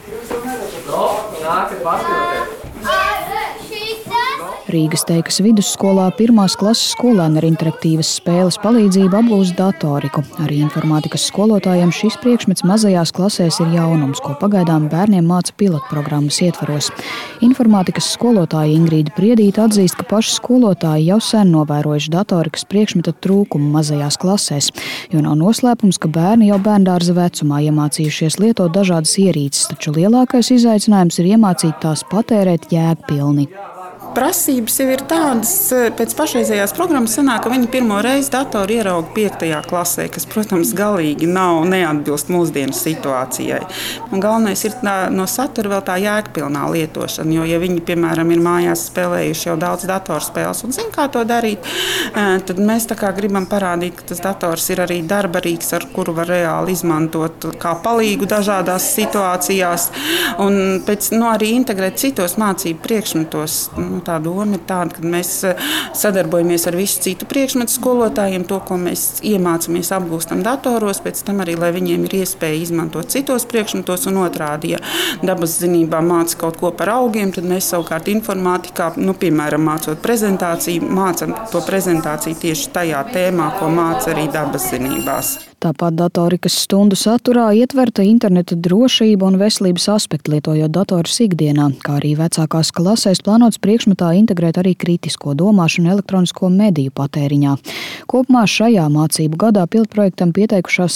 Rīgas Teikas vidusskolā 1. klases skolēni ar interaktīvas spēles palīdzību apgūst datoriku. Arī informātikas skolotājiem šis priekšmets mazajās klasēs ir jaunums, ko pagaidām bērniem māca pilotprogrammas ietvaros. Informātikas skolotāja Ingrīda Priedīte atzīst, ka paši skolotāji jau sen novērojuši datorikas priekšmeta trūkumu mazajās klasēs, jo nav noslēpums, ka bērni jau bērndārza vecumā iemācījušies lietot dažādas ierīces, taču lielākais izaicinājums ir iemācīt tās patērēt jēgpilni. Prasības jau ir tādas, pēc pašreizējās programmas sanāk, ka viņi pirmo reizi datoru ierauga 5. klasē, kas, protams, galīgi neatbilst mūsdienu situācijai. Un galvenais ir no satura vēl tā jēgpilnā lietošana, jo, ja viņi, piemēram, ir mājās spēlējuši jau daudz datorspēles un zina, kā to darīt, tad mēs tā kā gribam parādīt, ka tas dators ir arī darbarīgs, ar kuru var reāli izmantot kā palīgu dažādās situācijās, un arī integrēt citos mācību priekšmetos. Tā doma ir tāda, ka mēs sadarbojamies ar visu citu priekšmetu skolotājiem, to, ko mēs iemācāmies, apgūstam datoros, pēc tam arī, lai viņiem ir iespēja izmantot citos priekšmetos un otrādi. Ja dabas zinībā māca kaut ko par augiem, tad mēs savukārt informātikā, piemēram, mācot prezentāciju, mācam to prezentāciju tieši tajā tēmā, ko māca arī dabas zinībās. Tāpat datorikas stundu saturā ietverta interneta drošība un veselības aspekti, lietojot datorus ikdienā, kā arī vecākās klasēs plānots priekšmetā integrēt arī kritisko domāšanu elektronisko mediju patēriņā. Kopumā šajā mācību gadā pilotprojektam pieteikušās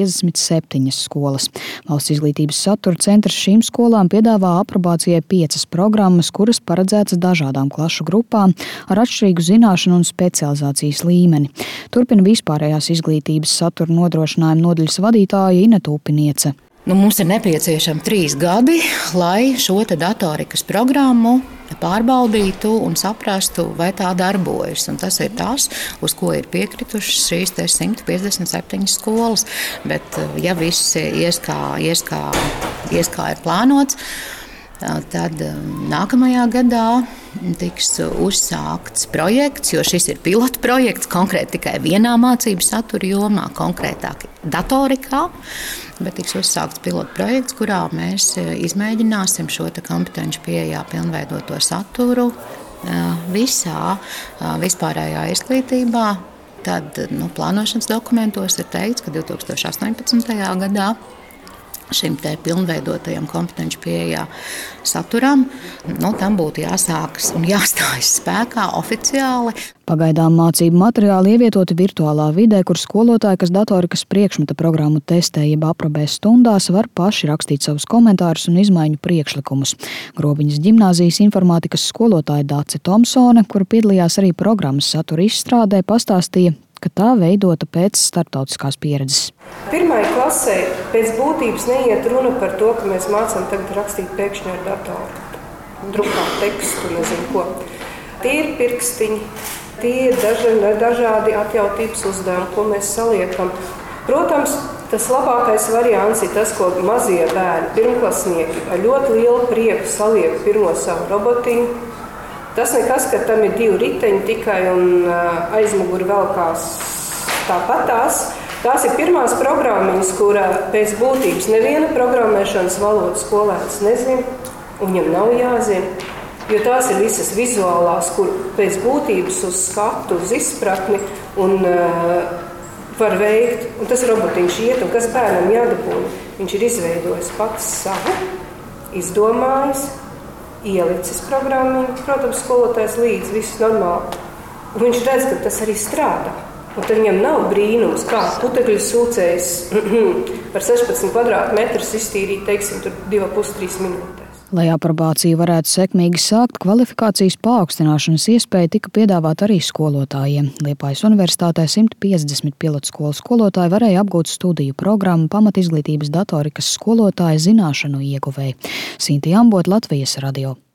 157 skolas. Valsts izglītības satura centrs šīm skolām piedāvā aprobācijai 5 programmas, kuras paredzētas dažādām klašu grupām ar atšķirīgu zināšanu un specializācijas līmeni. Turpina vispārējās izglītības satura nodrošinājuma nodaļas vadītāja Ineta Upiniece. Mums ir nepieciešami 3 gadi, lai šo datorikas programmu pārbaudītu un saprastu, vai tā darbojas. Un tas ir tas, uz ko ir piekritušas šīs 157 skolas. Bet, ja viss ies kā ir plānots, tad nākamajā gadā tiks uzsākts projekts, jo šis ir pilota projekts konkrēti tikai vienā mācību satura jomā, konkrētāk datorikā, bet tiks uzsākts pilota projekts, kurā mēs izmēģināsim šo kompetenci pieejā pilnveidoto saturu visā vispārējā izglītībā. Tad plānošanas dokumentos ir teikts, ka 2018. gadā šim pilnveidotajam kompetenci pieejā saturam, tam būtu jāsākas un jāstājas spēkā oficiāli. Pagaidām mācību materiāli ievietoti virtuālā vidē, kur skolotāji, kas datorikas priekšmeta programmu testē jeb aprobē stundās, var paši rakstīt savus komentārus un izmaiņu priekšlikumus. Grobiņas ģimnāzijas informātikas skolotāja Dace Tomsone, kura piedalījās arī programmas satura izstrādē, pastāstīja, ka tā veidota pēc starptautiskās pieredzes. 1. klasē pēc būtības neiet runa par to, ka mēs mācām tagad rakstīt pēkšņi ar datoru, drukāt tekstu, nezinu ko. Tie ir pirkstiņi, tie ir dažādi atjautības uzdevumi, ko mēs saliekam. Protams, tas labākais variants ir tas, ko mazie bērni, pirmklasnieki ar ļoti lielu prieku saliek pirmo savu robotiņu. Tas nekas, ka tam ir 2 riteņi tikai un aizmuguri velkās tāpatās. Tās ir pirmās programmiņas, kura pēc būtības neviena programmēšanas valodas skolēns nezina, un viņam nav jāzina, jo tās ir visas vizuālās, kur pēc būtības uz skatu, uz izpratni un var veikt. Un tas robotiņš iet, un kas bērnam jādabūna? Viņš ir izveidojis pats savu, izdomājis, ielicis programmiņu, protams, skolotājs līdz, viss normāli. Un viņš redz, ka tas arī strādā. Un tad viņam nav brīnums, kā putekļu sūcējs par 16 kvadrātmetrus iztīrīt, teiksim, 2,5–3 minūtēs. Lai aprobāciju varētu sekmīgi sākt, kvalifikācijas paaugstināšanas iespēja tika piedāvāta arī skolotājiem. Liepājas universitātē 150 pilotskolu skolotāji varēja apgūt studiju programmu pamatizglītības datorikas skolotāja zināšanu ieguvēji. Sinti Ambot, Latvijas radio.